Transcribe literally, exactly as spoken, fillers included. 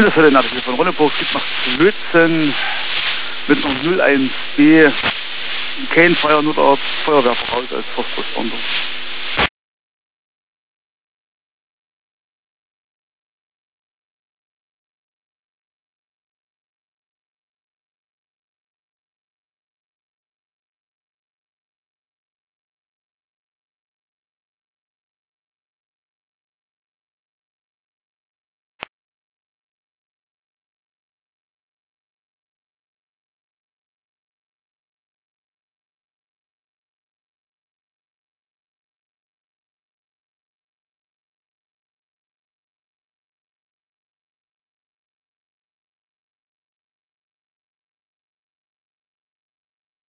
Das war der Nachricht von Ronneburg. Es gibt nach Zwötzen mit noch null eins B kein Feuer, nur der Feuerwehr voraus als Forstresponder.